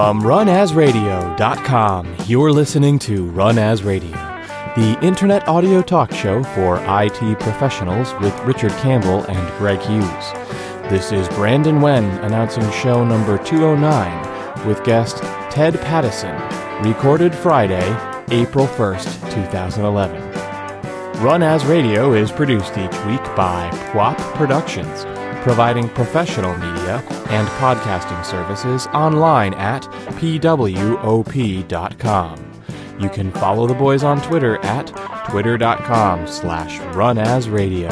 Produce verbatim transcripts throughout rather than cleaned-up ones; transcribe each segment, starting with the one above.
From run as radio dot com, you're listening to Run As Radio, the internet audio talk show for I T professionals with Richard Campbell and Greg Hughes. This is Brandon Wen announcing show number two oh nine with guest Ted Pattison, recorded Friday, April first, twenty eleven. Run As Radio is produced each week by P W O P Productions, providing professional media and podcasting services online at P W O P dot com. You can follow the boys on Twitter at twitter.com slash runasradio.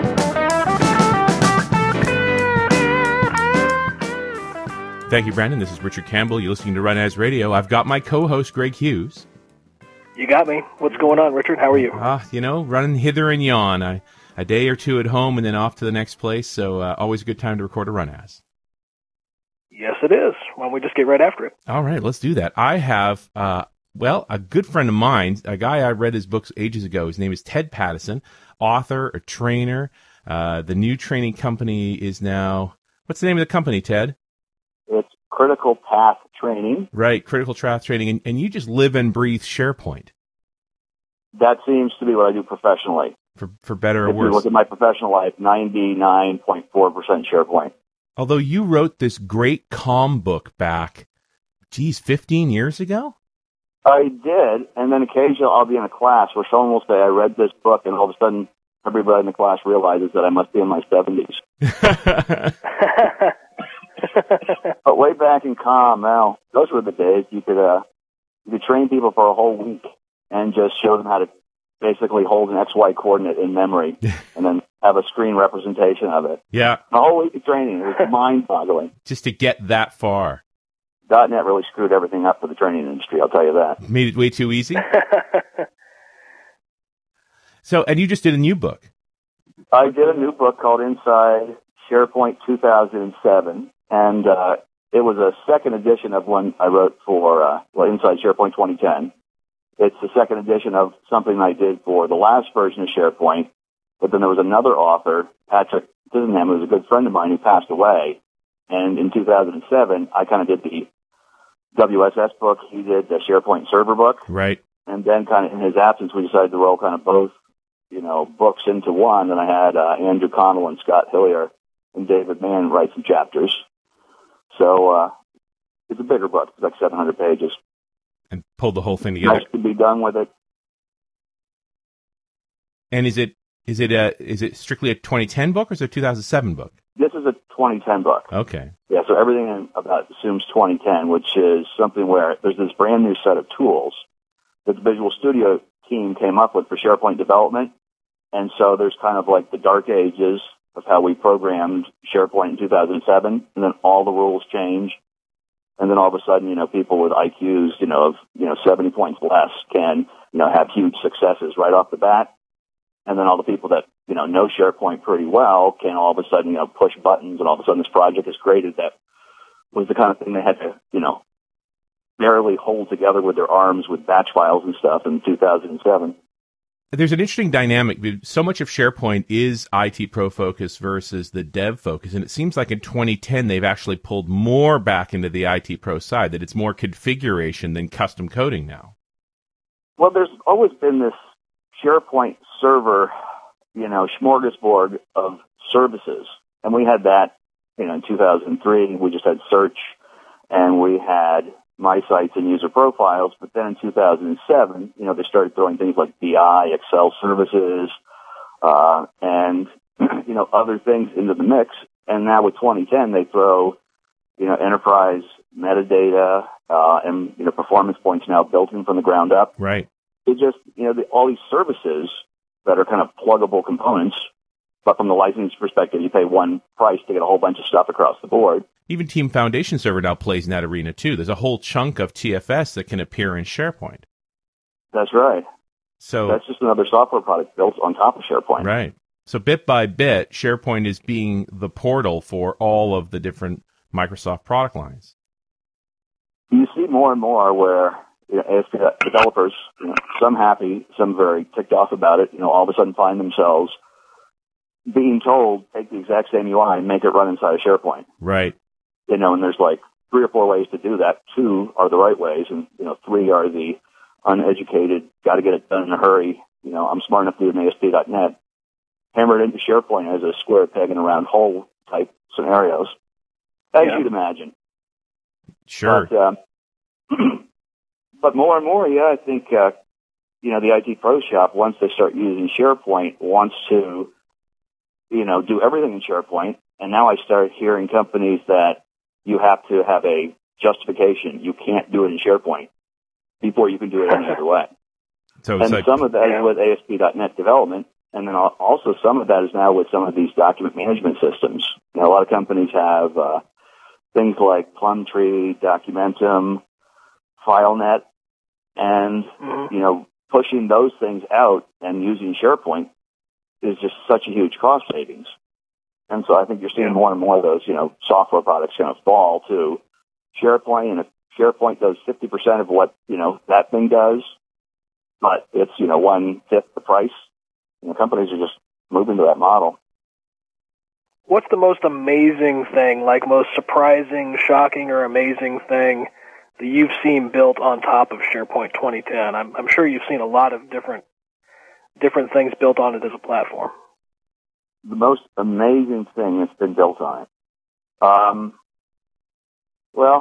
Thank you, Brandon. This is Richard Campbell. You're listening to Run As Radio. I've got my co-host, Greg Hughes. You got me. What's going on, Richard? How are you? Ah, uh, you know, running hither and yon. I, a day or two at home and then off to the next place, so uh, always a good time to record a Run As. Yes, it is. Why don't we just get right after it? All right, let's do that. I have, uh, well, a good friend of mine, a guy I read his books ages ago. His name is Ted Pattison, author, a trainer. Uh, the new training company is now, what's the name of the company, Ted? It's Critical Path Training. Right, Critical Path Training. And, and you just live and breathe SharePoint. That seems to be what I do professionally. For for better or if worse. If you look at my professional life, ninety-nine point four percent SharePoint. Although you wrote this great Calm book back, geez, fifteen years ago? I did, and then occasionally I'll be in a class where someone will say, I read this book, and all of a sudden everybody in the class realizes that I must be in my seventies. But way back in Calm, now, those were the days you could, uh, you could train people for a whole week and just show them how to basically hold an X Y coordinate in memory and then have a screen representation of it. Yeah. A whole week of training. It was mind-boggling. Just to get that far. dot net really screwed everything up for the training industry, I'll tell you that. Made it way too easy? So, and you just did a new book. I did a new book called Inside SharePoint two thousand seven, and uh, it was a second edition of one I wrote for uh, well, Inside SharePoint twenty ten. It's the second edition of something I did for the last version of SharePoint, but then there was another author, Patrick Disnham, who was a good friend of mine who passed away, and in two thousand seven, I kind of did the W S S book, he did the SharePoint server book. Right. And then kind of in his absence, we decided to roll kind of both, you know, books into one, and I had uh, Andrew Connell and Scott Hillier and David Mann write some chapters. So uh, it's a bigger book. It's like seven hundred pages. And pulled the whole thing together. Nice to be done with it. And is it is it a is it strictly a twenty ten book or is it a two thousand seven book? This is a twenty ten book. Okay. Yeah, so everything about assumes twenty ten, which is something where there's this brand new set of tools that the Visual Studio team came up with for SharePoint development. And so there's kind of like the dark ages of how we programmed SharePoint in two thousand seven, and then all the rules change. And then all of a sudden, you know, people with I Qs, you know, of, you know, seventy points less can, you know, have huge successes right off the bat. And then all the people that, you know, know SharePoint pretty well can all of a sudden, you know, push buttons, and all of a sudden this project is created that was the kind of thing they had to, you know, barely hold together with their arms with batch files and stuff in two thousand seven. There's an interesting dynamic. So much of SharePoint is I T pro focus versus the dev focus, and it seems like in twenty ten they've actually pulled more back into the I T pro side, that it's more configuration than custom coding now. Well, there's always been this SharePoint server, you know, smorgasbord of services, and we had that, you know, in two thousand three. We just had search, and we had My Sites and user profiles, but then in two thousand seven, you know, they started throwing things like B I, Excel services, uh, and, you know, other things into the mix. And now with twenty ten, they throw, you know, enterprise metadata, uh, and, you know, performance points now built in from the ground up. Right. It just, you know, the, all these services that are kind of pluggable components, but from the license perspective, you pay one price to get a whole bunch of stuff across the board. Even Team Foundation Server now plays in that arena, too. There's a whole chunk of T F S that can appear in SharePoint. That's right. So that's just another software product built on top of SharePoint. Right. So bit by bit, SharePoint is being the portal for all of the different Microsoft product lines. You see more and more where, you know, A S P dot developers, you know, some happy, some very ticked off about it, you know, all of a sudden find themselves being told, take the exact same U I and make it run inside of SharePoint. Right. You know, and there's like three or four ways to do that. Two are the right ways, and you know, three are the uneducated, got to get it done in a hurry. You know, I'm smart enough to do an A S P dot net. Hammer it into SharePoint as a square peg in a round hole type scenarios, as yeah. you'd imagine. Sure. But, um, but more and more, yeah, I think, uh, you know, the I T Pro Shop, once they start using SharePoint, wants to, you know, do everything in SharePoint. And now I start hearing companies that you have to have a justification. You can't do it in SharePoint before you can do it any other way. So and like, some of that yeah. is with A S P dot net development. And then also some of that is now with some of these document management systems. You know, a lot of companies have uh, things like Plumtree, Documentum, FileNet, and, mm-hmm. you know, pushing those things out and using SharePoint is just such a huge cost savings. And so I think you're seeing more and more of those, you know, software products kind of fall to SharePoint. And if SharePoint does fifty percent of what, you know, that thing does, but it's, you know, one-fifth the price, you know, companies are just moving to that model. What's the most amazing thing, like most surprising, shocking, or amazing thing that you've seen built on top of SharePoint twenty ten? I'm, I'm sure you've seen a lot of different different things built on it as a platform. The most amazing thing that's been built on it. Um, well,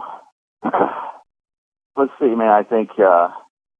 let's see, man. I think uh,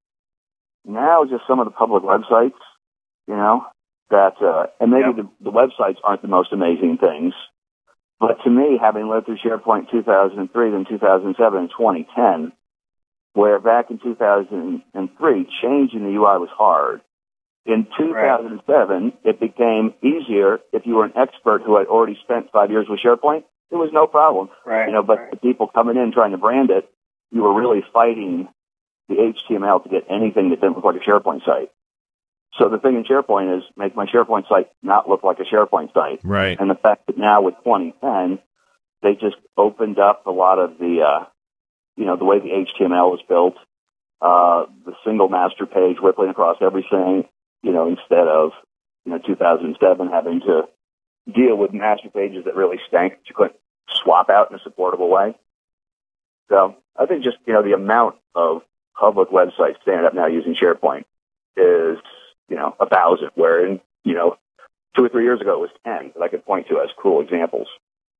now just some of the public websites, you know, that, uh, and maybe yep. the, the websites aren't the most amazing things, but to me, having lived through SharePoint two thousand three, then two thousand seven, and twenty ten, where back in two thousand three, changing the U I was hard. In two thousand seven, right. it became easier if you were an expert who had already spent five years with SharePoint. It was no problem. Right. You know, but right. the people coming in trying to brand it, you were really fighting the H T M L to get anything that didn't look like a SharePoint site. So the thing in SharePoint is make my SharePoint site not look like a SharePoint site. Right. And the fact that now with twenty ten, they just opened up a lot of the, uh, you know, the way the H T M L is built, uh, the single master page rippling across everything. You know, instead of, you know, two thousand seven having to deal with master pages that really stank that you couldn't swap out in a supportable way. So I think just, you know, the amount of public websites standing up now using SharePoint is, you know, a thousand, where in, you know, two or three years ago it was ten that I could point to as cool examples.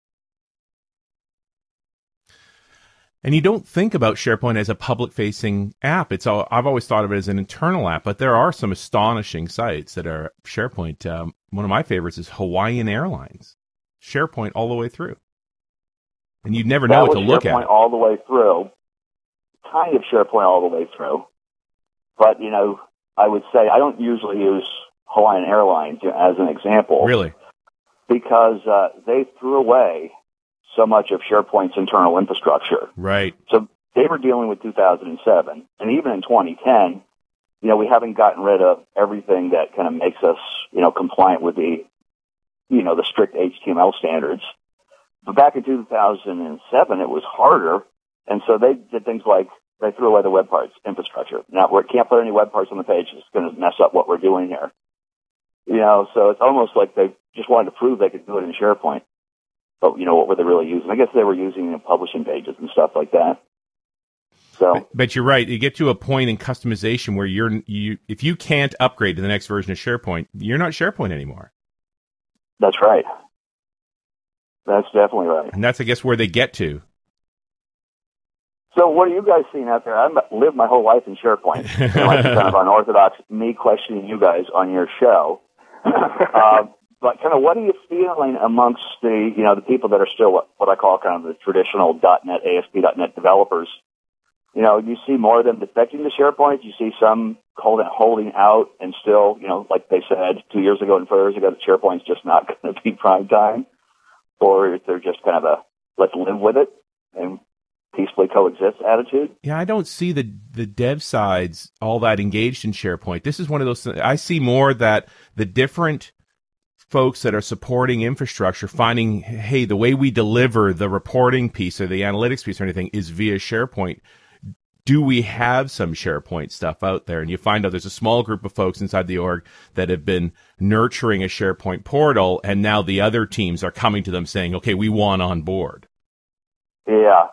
And you don't think about SharePoint as a public-facing app. It's all, I've always thought of it as an internal app, but there are some astonishing sites that are SharePoint. Um, one of my favorites is Hawaiian Airlines. SharePoint all the way through. And you'd never know what to look at. SharePoint all the way through. Kind of SharePoint all the way through. But, you know, I would say I don't usually use Hawaiian Airlines as an example. Really? Because uh, they threw away so much of SharePoint's internal infrastructure. Right. So they were dealing with two thousand seven. And even in twenty ten, you know, we haven't gotten rid of everything that kind of makes us, you know, compliant with the, you know, the strict H T M L standards. But back in two thousand seven, it was harder. And so they did things like they threw away the web parts infrastructure. Now, we can't put any web parts on the page. It's going to mess up what we're doing here. You know, so it's almost like they just wanted to prove they could do it in SharePoint. But, you know, what were they really using? I guess they were using, you know, publishing pages and stuff like that. So, but, but you're right. You get to a point in customization where you're you if you can't upgrade to the next version of SharePoint, you're not SharePoint anymore. That's right. That's definitely right. And that's, I guess, where they get to. So what are you guys seeing out there? I've lived my whole life in SharePoint. It's like kind of unorthodox, me questioning you guys on your show. uh, but kind of what are you feeling amongst the, you know, the people that are still what, what I call kind of the traditional .NET, A S P dot net developers? You know, you see more of them defecting to SharePoint. You see some holding, holding out and still, you know, like they said two years ago and four years ago, that SharePoint's just not going to be prime time. Or if they're just kind of a let's live with it and peacefully coexist attitude. Yeah, I don't see the the dev sides all that engaged in SharePoint. This is one of those things. I see more that the different folks that are supporting infrastructure finding, hey, the way we deliver the reporting piece or the analytics piece or anything is via SharePoint. Do we have some SharePoint stuff out there? And you find out there's a small group of folks inside the org that have been nurturing a SharePoint portal, and now the other teams are coming to them saying, okay, we want on board. Yeah.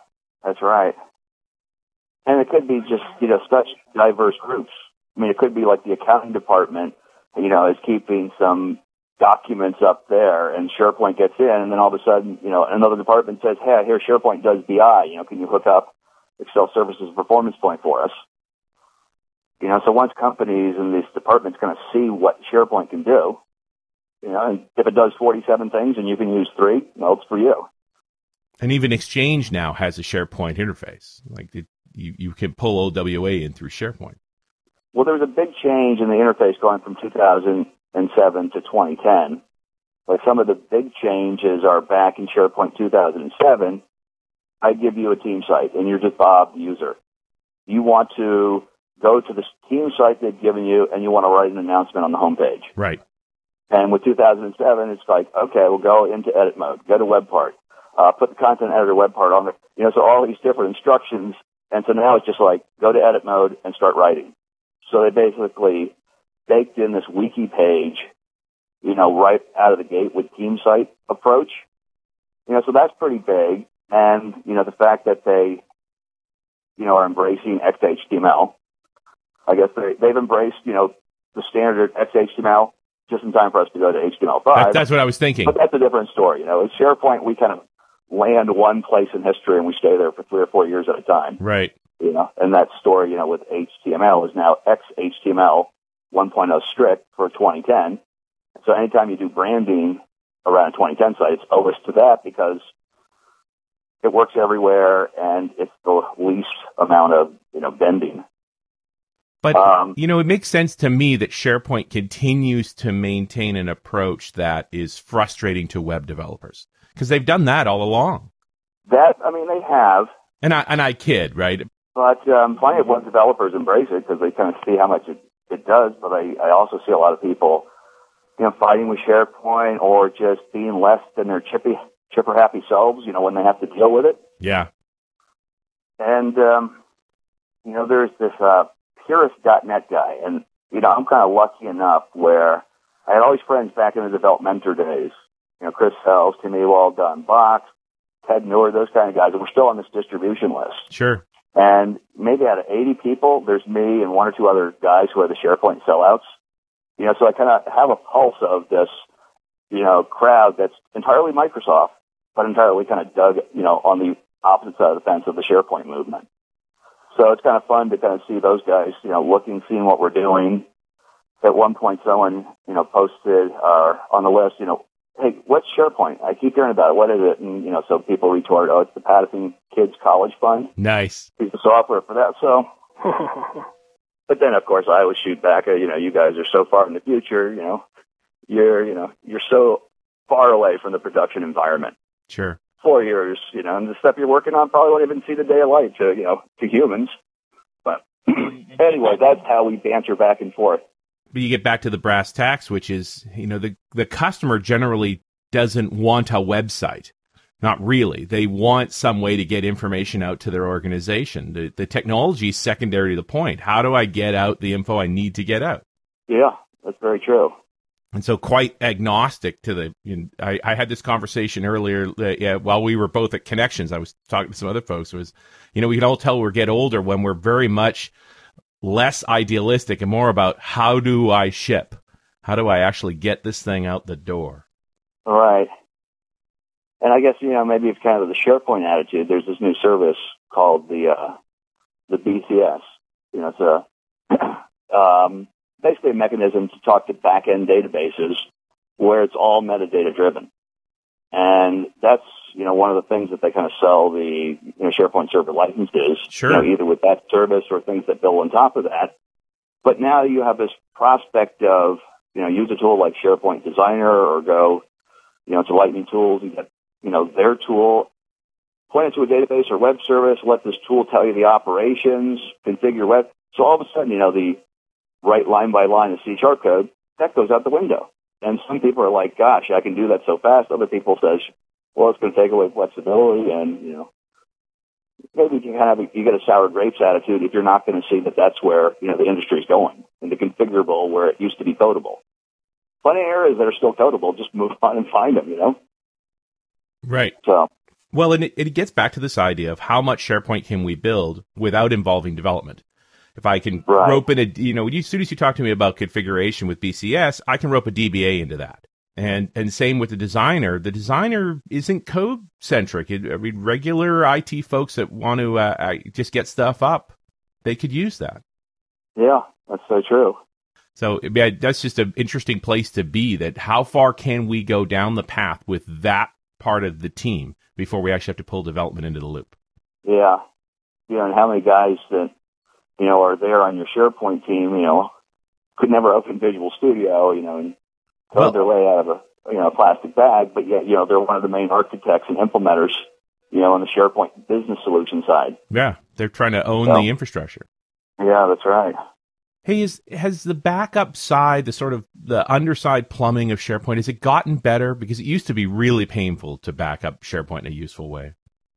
That's right. And it could be just, you know, such diverse groups. I mean, it could be like the accounting department, you know, is keeping some documents up there, and SharePoint gets in, and then all of a sudden, you know, another department says, hey, here SharePoint does B I, you know, can you hook up Excel Services Performance Point for us? You know, so once companies and these departments kind of see what SharePoint can do, you know, and if it does forty-seven things and you can use three, well, it's for you. And even Exchange now has a SharePoint interface. Like it, you, you can pull O W A in through SharePoint. Well, there was a big change in the interface going from two thousand seven to twenty ten. Like some of the big changes are back in SharePoint two thousand seven. I give you a team site, and you're just Bob, the user. You want to go to the team site they've given you, and you want to write an announcement on the homepage. Right. And with two thousand seven, it's like, okay, we'll go into edit mode, go to web part, uh, put the content editor web part on there. You know, so all these different instructions. And so now it's just like, go to edit mode and start writing. So they basically baked in this wiki page, you know, right out of the gate with team site approach. You know, so that's pretty big. And, you know, the fact that they, you know, are embracing X H T M L. I guess they, they've embraced, you know, the standard X H T M L just in time for us to go to H T M L five. That, that's what I was thinking. But that's a different story. You know, with SharePoint, we kind of land one place in history and we stay there for three or four years at a time. Right. You know, and that story, you know, with H T M L is now X H T M L one point oh strict for twenty ten. So anytime you do branding around a twenty ten site, it's always to that because it works everywhere and it's the least amount of, you know, bending. But, um, you know, it makes sense to me that SharePoint continues to maintain an approach that is frustrating to web developers because they've done that all along. That, I mean, they have. And I, and I kid, right? But um, plenty of web developers embrace it because they kind of see how much it, it does. But I, I also see a lot of people, you know, fighting with SharePoint or just being less than their chippy, chipper happy selves, you know, when they have to deal with it. Yeah. And, um, you know, there's this uh, purist dot net guy. And, you know, I'm kind of lucky enough where I had all these friends back in the developmentor days. You know, Chris Hells, Tim Ewald, Don Box, Ted Noor, those kind of guys. And we're still on this distribution list. Sure. And maybe out of eighty people, there's me and one or two other guys who are the SharePoint sellouts. You know, so I kind of have a pulse of this, you know, crowd that's entirely Microsoft, but entirely kind of dug, you know, on the opposite side of the fence of the SharePoint movement. So it's kind of fun to kind of see those guys, you know, looking, seeing what we're doing. At one point, someone, you know, posted uh, on the list, you know, hey, what's SharePoint? I keep hearing about it. What is it? And, you know, so people retort, oh, it's the Pattison Kids College Fund. Nice. Piece of software for that. So, but then, of course, I always shoot back, you know, you guys are so far in the future, you know, you're, you know, you're so far away from the production environment. Sure. Four years, you know, and the stuff you're working on probably won't even see the day of light to, you know, to humans. But anyway, that's how we banter back and forth. But you get back to the brass tacks, which is, you know, the, the customer generally doesn't want a website. Not really. They want some way to get information out to their organization. The, the technology is secondary to the point. How do I get out the info I need to get out? Yeah, that's very true. And so quite agnostic to the, you know, I, I had this conversation earlier uh, yeah, while we were both at Connections. I was talking to some other folks. It was, you know, we can all tell we get older when we're very much less idealistic and more about how do I ship? How do I actually get this thing out the door? All right. And I guess, you know, maybe it's kind of the SharePoint attitude. There's this new service called the uh, the B C S. You know, it's a um, basically a mechanism to talk to back-end databases where it's all metadata driven. And that's, you know, one of the things that they kind of sell the, you know, SharePoint server licenses, sure. you know, either with that service or things that build on top of that. But now you have this prospect of, you know, use a tool like SharePoint Designer or go, you know, to Lightning Tools and get, you know, their tool, point it to a database or web service, let this tool tell you the operations, configure web. So all of a sudden, you know, the write line by line of C sharp code, that goes out the window. And some people are like, gosh, I can do that so fast. Other people says, well, it's going to take away flexibility. And, you know, maybe you can have, a, you get a sour grapes attitude if you're not going to see that that's where, you know, the industry is going, into configurable where it used to be codable. Plenty of areas that are still codable, just move on and find them, you know? Right. So, Well, and it, it gets back to this idea of how much SharePoint can we build without involving development. If I can right. rope in a, you know, as soon as you talk to me about configuration with B C S, I can rope a D B A into that. And and same with the designer. The designer isn't code centric. I mean, regular I T folks that want to uh, just get stuff up, they could use that. Yeah, that's so true. So yeah, that's just an interesting place to be. That how far can we go down the path with that part of the team before we actually have to pull development into the loop? Yeah, yeah, and how many guys that you know are there on your SharePoint team, you know, could never open Visual Studio, you know, and code well, their way out of a you know plastic bag, but yet you know they're one of the main architects and implementers, you know, on the SharePoint business solution side. Yeah, they're trying to own so, the infrastructure. Yeah, that's right. Hey, is has the backup side, the sort of the underside plumbing of SharePoint, has it gotten better? Because it used to be really painful to back up SharePoint in a useful way.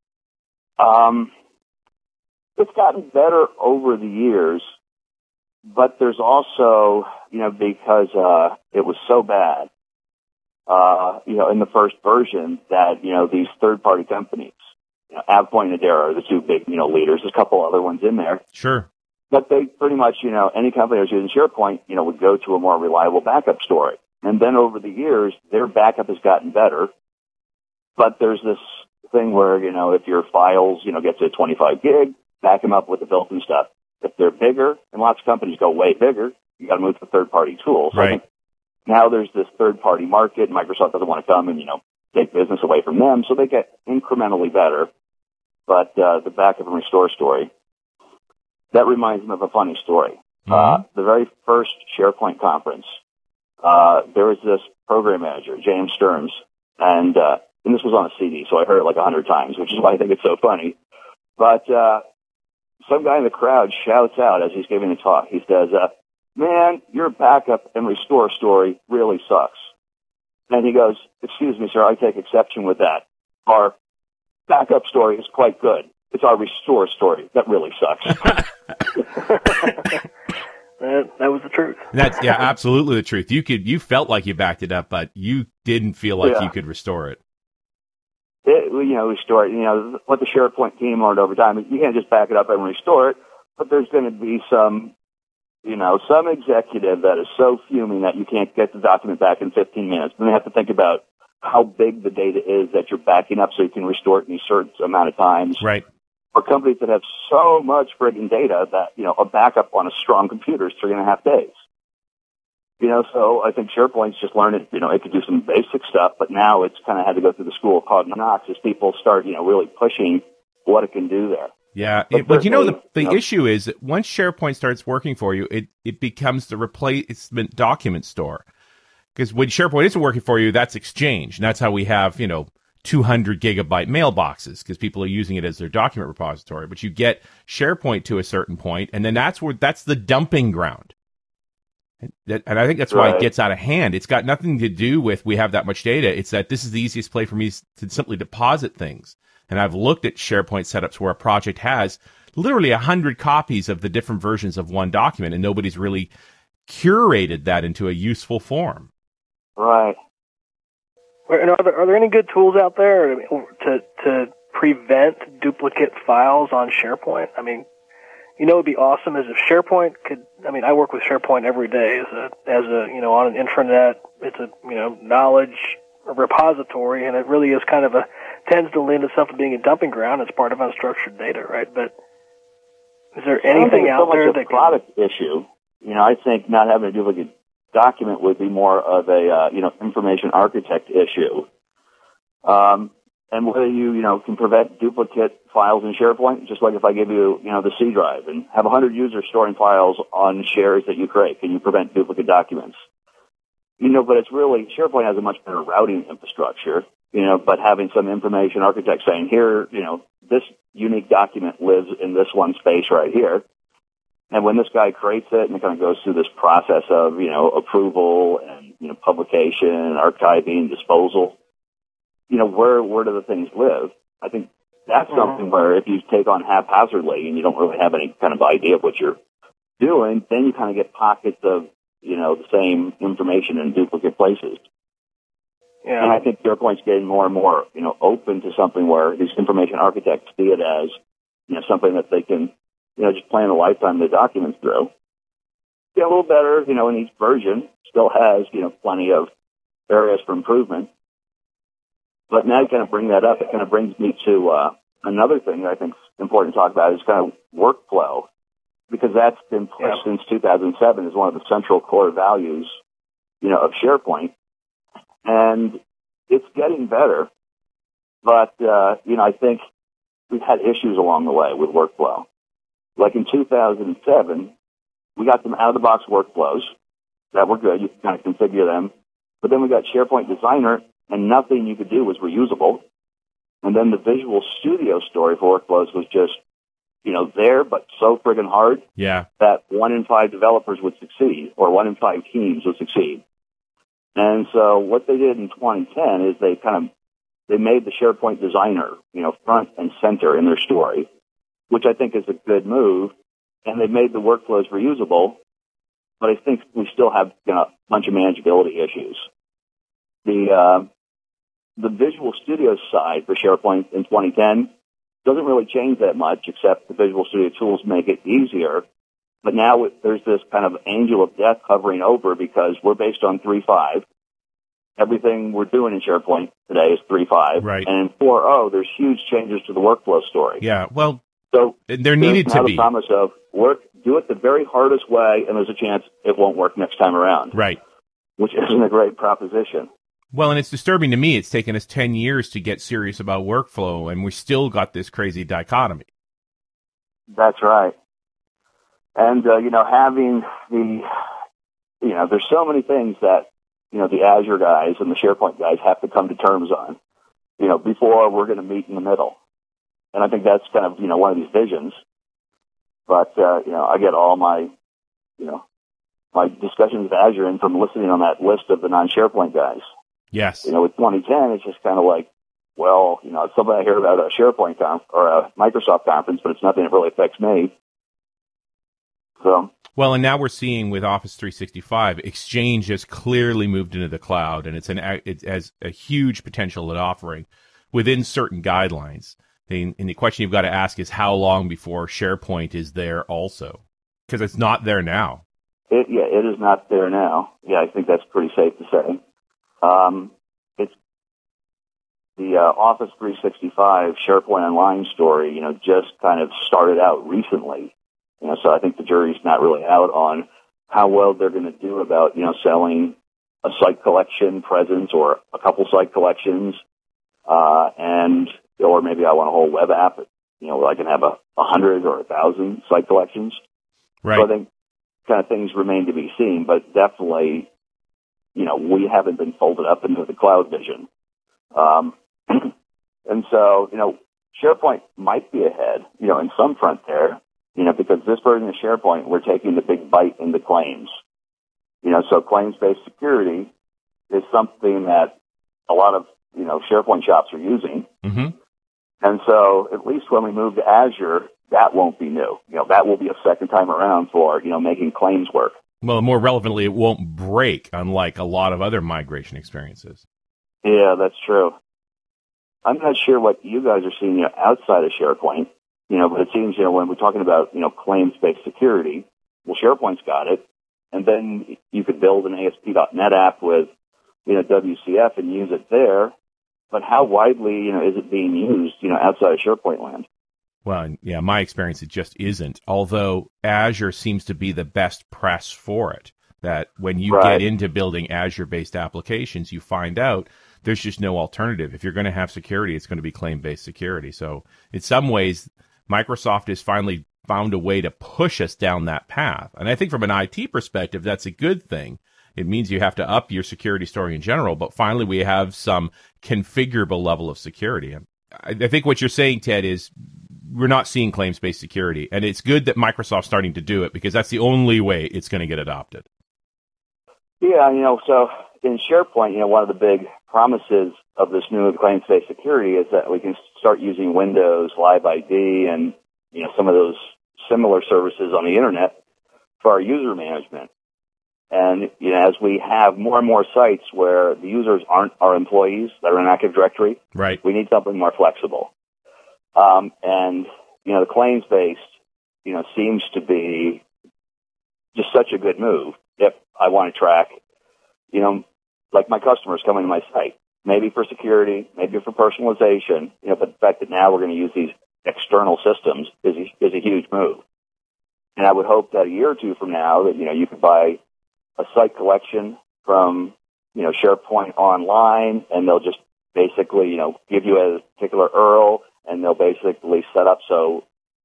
Um, it's gotten better over the years, but there's also, you know, because uh, it was so bad, uh, you know, in the first version that, you know, these third-party companies, you know, AvePoint and Adara are the two big, you know, leaders. There's a couple other ones in there. Sure. But they pretty much, you know, any company that was using SharePoint, you know, would go to a more reliable backup story. And then over the years, their backup has gotten better. But there's this thing where, you know, if your files, you know, get to twenty-five gig, back them up with the built-in stuff. If they're bigger, and lots of companies go way bigger, you got to move to third-party tools. Right. I think now there's this third-party market. Microsoft doesn't want to come and, you know, take business away from them, so they get incrementally better. But uh, the backup and restore story, that reminds me of a funny story. Mm-hmm. Uh, the very first SharePoint conference, uh, there was this program manager, James Stearns, and, uh, and this was on a C D, so I heard it like a hundred times, which is why I think it's so funny. But, uh, some guy in the crowd shouts out as he's giving the talk. He says, uh, man, your backup and restore story really sucks. And he goes, excuse me, sir, I take exception with that. Our backup story is quite good. It's our restore story that really sucks. that, that was the truth. That's yeah, absolutely the truth. You could, you felt like you backed it up, but you didn't feel like yeah. you could restore it. It, you know, restore it. You know, what the SharePoint team learned over time is you can't just back it up and restore it, but there's going to be some, you know, some executive that is so fuming that you can't get the document back in fifteen minutes. Then they have to think about how big the data is that you're backing up so you can restore it in a certain amount of times. Right. Or companies that have so much friggin' data that, you know, a backup on a strong computer is three and a half days. You know, so I think SharePoint's just learned it, you know, it could do some basic stuff, but now it's kind of had to go through the school of hard knocks as people start, you know, really pushing what it can do there. Yeah, it, but you know, the, the you know, issue is that once SharePoint starts working for you, it, it becomes the replacement document store. Because when SharePoint isn't working for you, that's Exchange. And that's how we have, you know, two hundred gigabyte mailboxes because people are using it as their document repository. But you get SharePoint to a certain point, and then that's where that's the dumping ground. And, that, and I think that's why right. it gets out of hand. It's got nothing to do with we have that much data. It's that this is the easiest place for me to simply deposit things. And I've looked at SharePoint setups where a project has literally one hundred copies of the different versions of one document, and nobody's really curated that into a useful form. Right. And are there, are there any good tools out there to to prevent duplicate files on SharePoint? I mean, you know, it would be awesome is if SharePoint could. I mean, I work with SharePoint every day as a as a you know on an intranet. It's a you know knowledge repository, and it really is kind of a tends to lend itself to being a dumping ground. It's part of unstructured data, right? But is there anything out so there much that a product can... issue? You know, I think not having a duplicate document would be more of a uh, you know information architect issue. Um, and whether you you know can prevent duplicate files in SharePoint, just like if I give you you know the C drive and have one hundred users storing files on shares that you create, can you prevent duplicate documents? You know, but it's really SharePoint has a much better routing infrastructure. You know, but having some information architect saying here, you know, this unique document lives in this one space right here. And when this guy creates it and it kind of goes through this process of, you know, approval and, you know, publication, archiving, disposal, you know, where, where do the things live? I think that's mm-hmm. something where if you take on haphazardly and you don't really have any kind of idea of what you're doing, then you kind of get pockets of, you know, the same information in duplicate places. Yeah. And I think SharePoint's getting more and more, you know, open to something where these information architects see it as, you know, something that they can, you know, just plan a lifetime of the documents through. Get a little better, you know, in each version. Still has, you know, plenty of areas for improvement. But now you kind of bring that up. It kind of brings me to uh, another thing that I think is important to talk about is kind of workflow, because that's been pushed yeah. since two thousand seven as one of the central core values, you know, of SharePoint. And it's getting better. But, uh, you know, I think we've had issues along the way with workflow. Like in two thousand seven, we got some out-of-the-box workflows that were good. You could kind of configure them. But then we got SharePoint Designer, and nothing you could do was reusable. And then the Visual Studio story for workflows was just, you know, there, but so friggin' hard yeah. that one in five developers would succeed, or one in five teams would succeed. And so what they did in twenty ten is they kind of, they made the SharePoint Designer, you know, front and center in their story, which I think is a good move. And they made the workflows reusable, but I think we still have, you know, a bunch of manageability issues. The, uh, the Visual Studio side for SharePoint in twenty ten doesn't really change that much, except the Visual Studio tools make it easier. But now it, there's this kind of angel of death hovering over because we're based on three point five. Everything we're doing in SharePoint today is three point five. Right. And in four point oh, there's huge changes to the workflow story. Yeah, well, so there needed to be. the promise of work, do it the very hardest way, and there's a chance it won't work next time around. Right. Which isn't a great proposition. Well, and it's disturbing to me. It's taken us ten years to get serious about workflow, and we still got this crazy dichotomy. That's right. And, uh, you know, having the, you know, there's so many things that, you know, the Azure guys and the SharePoint guys have to come to terms on, you know, before we're going to meet in the middle. And I think that's kind of, you know, one of these visions. But, uh, you know, I get all my, you know, my discussions with Azure in from listening on that list of the non-SharePoint guys. Yes. You know, with twenty ten, it's just kind of like, well, you know, it's something I hear about a SharePoint conf- or a Microsoft conference, but it's nothing that really affects me. So. Well, and now we're seeing with Office three sixty-five, Exchange has clearly moved into the cloud, and it's an it has a huge potential at offering within certain guidelines. The, and the question you've got to ask is how long before SharePoint is there also? Because it's not there now. It, yeah, it is not there now. Yeah, I think that's pretty safe to say. Um, it's the uh, Office three sixty-five SharePoint Online story, you know, just kind of started out recently. You know, so I think the jury's not really out on how well they're going to do about, you know, selling a site collection presence or a couple site collections, uh, and, or maybe I want a whole web app, you know, where I can have a, a hundred or a thousand site collections. Right. So I think kind of things remain to be seen, but definitely, you know, we haven't been folded up into the cloud vision. Um, and so, you know, SharePoint might be ahead, you know, in some front there. You know, because this version of SharePoint, we're taking the big bite into claims. You know, so claims-based security is something that a lot of, you know, SharePoint shops are using. Mm-hmm. And so at least when we move to Azure, that won't be new. You know, that will be a second time around for, you know, making claims work. Well, more relevantly, it won't break, unlike a lot of other migration experiences. Yeah, that's true. I'm not sure what you guys are seeing, you know, outside of SharePoint. You know, but it seems, you know, when we're talking about, you know, claims-based security, well, SharePoint's got it. And then you could build an A S P dot net app with, you know, W C F and use it there. But how widely, you know, is it being used, you know, outside of SharePoint land? Well, yeah, my experience, it just isn't. Although Azure seems to be the best press for it. That when you right. get into building Azure-based applications, you find out there's just no alternative. If you're going to have security, it's going to be claim-based security. So in some ways, Microsoft has finally found a way to push us down that path. And I think from an I T perspective, that's a good thing. It means you have to up your security story in general, but finally we have some configurable level of security. And I think what you're saying, Ted, is we're not seeing claims-based security. And it's good that Microsoft's starting to do it because that's the only way it's going to get adopted. Yeah, you know, so in SharePoint, you know, one of the big promises of this new claims-based security is that we can start using Windows Live I D and, you know, some of those similar services on the internet for our user management. And, you know, as we have more and more sites where the users aren't our employees that are in Active Directory, right, we need something more flexible. Um, and, you know, the claims-based, you know, seems to be just such a good move if I want to track, you know, like my customers coming to my site, maybe for security, maybe for personalization, you know, but the fact that now we're going to use these external systems is a, is a huge move. And I would hope that a year or two from now that, you know, you could buy a site collection from, you know, SharePoint Online, and they'll just basically, you know, give you a particular U R L, and they'll basically set up so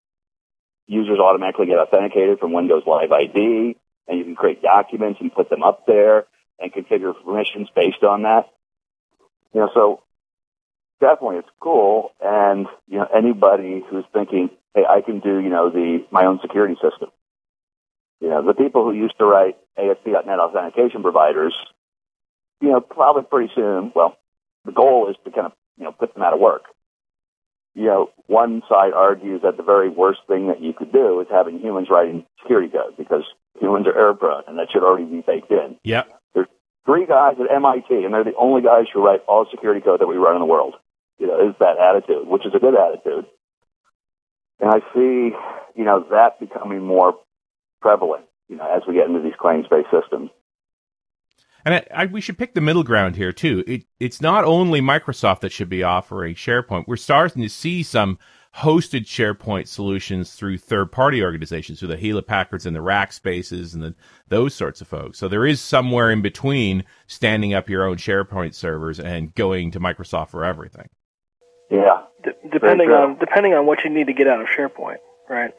users automatically get authenticated from Windows Live I D, and you can create documents and put them up there and configure permissions based on that. You know, so definitely it's cool, and, you know, anybody who's thinking, hey, I can do, you know, the my own security system. You know, the people who used to write A S P dot net authentication providers, you know, probably pretty soon, well, the goal is to kind of, you know, put them out of work. You know, one side argues that the very worst thing that you could do is having humans writing security code, because humans are error prone, and that should already be baked in. Yep. There's three guys at M I T, and they're the only guys who write all security code that we run in the world. You know, is that attitude, which is a good attitude. And I see, you know, that becoming more prevalent, you know, as we get into these claims-based systems. And I, I, we should pick the middle ground here, too. It, it's not only Microsoft that should be offering SharePoint. We're starting to see some hosted SharePoint solutions through third-party organizations, through the Hewlett-Packards and the Rackspaces and the, those sorts of folks. So there is somewhere in between standing up your own SharePoint servers and going to Microsoft for everything. Yeah. D- depending on depending on what you need to get out of SharePoint, right?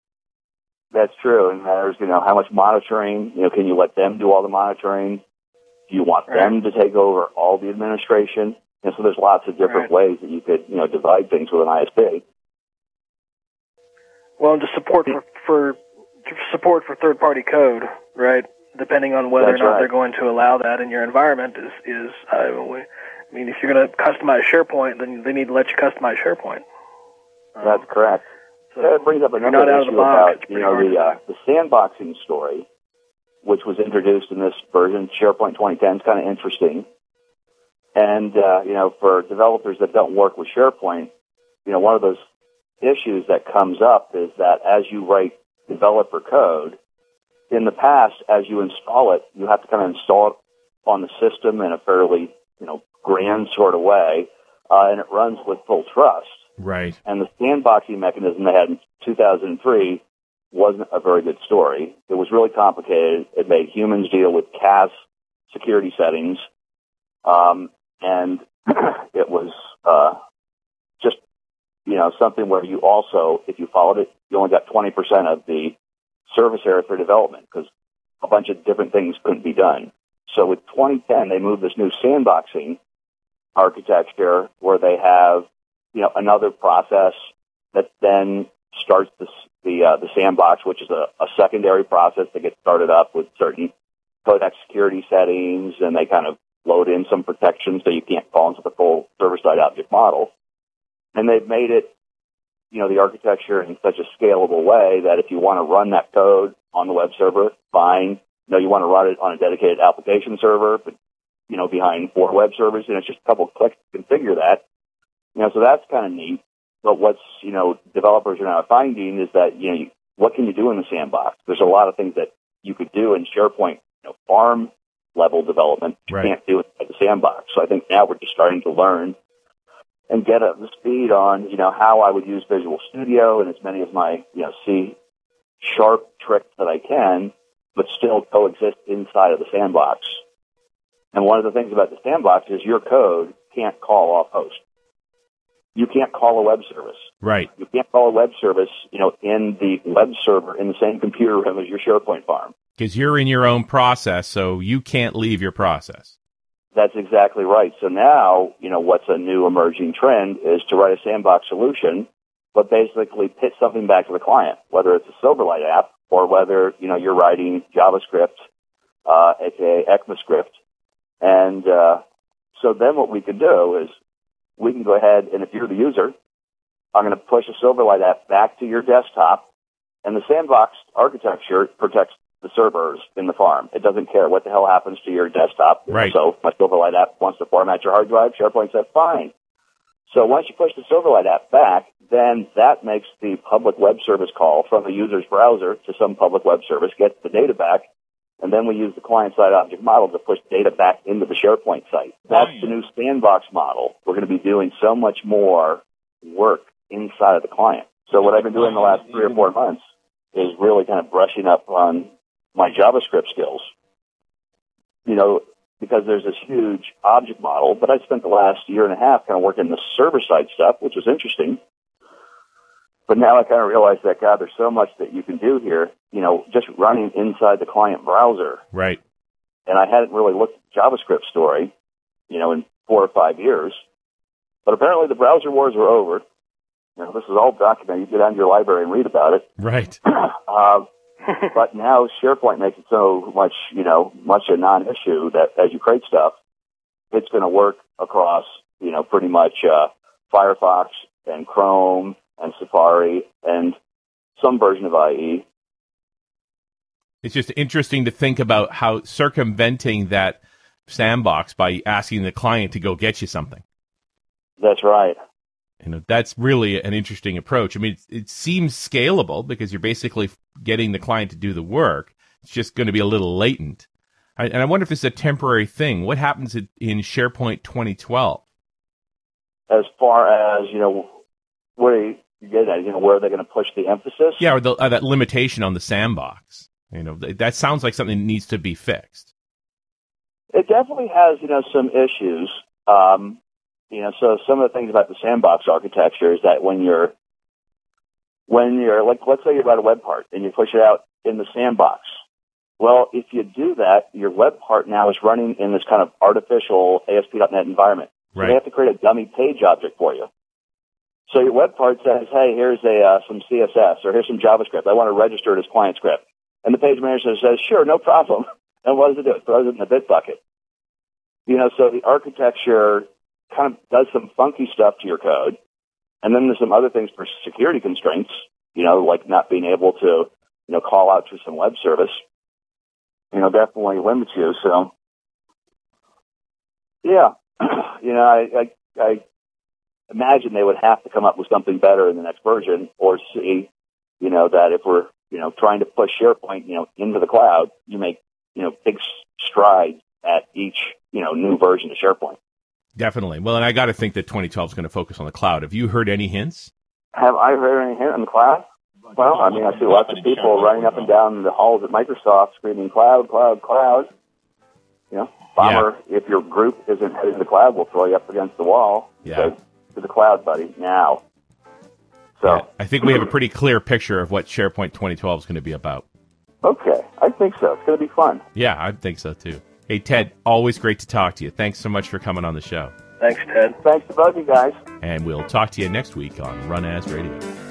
That's true. And there's, you know, how much monitoring, you know, can you let them do all the monitoring? Do you want right. them to take over all the administration? And so there's lots of different right. ways that you could, you know, divide things with an I S P. Well, and just support for, for support for third-party code, right? Depending on whether That's or not right. they're going to allow that in your environment is is uh, we, I mean, if you're going to customize SharePoint, then they need to let you customize SharePoint. Um, That's correct. So that brings up another not out of the issue box, about, you know, the uh, the sandboxing story, which was introduced in this version. SharePoint twenty ten is kind of interesting. And, uh, you know, for developers that don't work with SharePoint, you know, one of those issues that comes up is that as you write developer code, in the past, as you install it, you have to kind of install it on the system in a fairly, you know, grand sort of way, uh, and it runs with full trust. Right. And the sandboxing mechanism they had in two thousand three wasn't a very good story. It was really complicated. It made humans deal with C A S security settings, um, and it was uh, just, you know, something where you also, if you followed it, you only got twenty percent of the service area for development because a bunch of different things couldn't be done. So with twenty ten, they moved this new sandboxing architecture where they have, you know, another process that then starts the the, uh, the sandbox, which is a, a secondary process that gets started up with certain codec security settings, and they kind of load in some protections so you can't fall into the full server-side object model. And they've made it, you know, the architecture in such a scalable way that if you want to run that code on the web server, fine. You know, you want to run it on a dedicated application server, but, you know, behind four web servers, and it's just a couple of clicks to configure that. You know, so that's kind of neat. But what's, you know, developers are now finding is that, you know, you, what can you do in the sandbox? There's a lot of things that you could do in SharePoint, you know, farm level development you right. can't do it at the sandbox. So I think now we're just starting to learn and get up to speed on, you know, how I would use Visual Studio and as many of my, you know, C sharp tricks that I can, but still coexist inside of the sandbox. And one of the things about the sandbox is your code can't call off host. You can't call a web service. Right. You can't call a web service, you know, in the web server in the same computer room as your SharePoint farm. Because you're in your own process, so you can't leave your process. That's exactly right. So now, you know, what's a new emerging trend is to write a sandbox solution, but basically pitch something back to the client, whether it's a Silverlight app or whether, you know, you're writing JavaScript, uh, aka ECMAScript. And uh, so then what we could do is we can go ahead, and if you're the user, I'm going to push a Silverlight app back to your desktop, and the sandbox architecture protects the servers in the farm. It doesn't care what the hell happens to your desktop. Right. So my Silverlight app wants to format your hard drive. SharePoint says, fine. So once you push the Silverlight app back, then that makes the public web service call from the user's browser to some public web service, gets the data back, and then we use the client-side object model to push data back into the SharePoint site. That's the new sandbox model. We're going to be doing so much more work inside of the client. So what I've been doing the last three or four months is really kind of brushing up on my JavaScript skills. You know, because there's this huge object model, but I spent the last year and a half kind of working the server-side stuff, which was interesting. But now I kind of realize that, God, there's so much that you can do here, you know, just running inside the client browser. Right. And I hadn't really looked at the JavaScript story, you know, in four or five years. But apparently the browser wars were over. You know, this is all documented. You get down to your library and read about it. Right. uh, but now SharePoint makes it so much, you know, much a non-issue that as you create stuff, it's going to work across, you know, pretty much uh, Firefox and Chrome and Safari and some version of I E. It's just interesting to think about how circumventing that sandbox by asking the client to go get you something. That's right. You know, that's really an interesting approach. I mean, it, it seems scalable because you're basically getting the client to do the work. It's just going to be a little latent. I, and I wonder if this is a temporary thing. What happens in, in SharePoint twenty twelve? As far as, you know, what are you getting at? You know, where are they going to push the emphasis? Yeah, or the, uh, that limitation on the sandbox. You know, th- that sounds like something that needs to be fixed. It definitely has, you know, some issues. Um, you know, so some of the things about the sandbox architecture is that when you're, when you're, like, let's say you write a web part and you push it out in the sandbox. Well, if you do that, your web part now is running in this kind of artificial A S P dot net environment. So Right. they have to create a dummy page object for you. So your web part says, hey, here's a uh, some C S S or here's some JavaScript. I want to register it as client script. And the page manager says, sure, no problem. And what does it do? It throws it in the bit bucket. You know, so the architecture kind of does some funky stuff to your code. And then there's some other things for security constraints, you know, like not being able to, you know, call out to some web service. You know, definitely limits you. So, yeah, you know, I, I, I imagine they would have to come up with something better in the next version, or see, you know, that if we're, you know, trying to push SharePoint, you know, into the cloud, you make, you know, big strides at each, you know, new version of SharePoint. Definitely. Well, and I got to think that twenty twelve is going to focus on the cloud. Have you heard any hints? Have I heard any hint on the cloud? Well, I mean, I see lots of people running up and down the halls at Microsoft screaming, cloud, cloud, cloud. You know, bomber, yeah. If your group isn't heading to the cloud, we'll throw you up against the wall. Yeah. So, to the cloud, buddy, now. So yeah, I think we have a pretty clear picture of what SharePoint twenty twelve is going to be about. Okay, I think so. It's going to be fun. Yeah, I think so, too. Hey, Ted, always great to talk to you. Thanks so much for coming on the show. Thanks, Ted. Thanks to both you guys. And we'll talk to you next week on Run As Radio.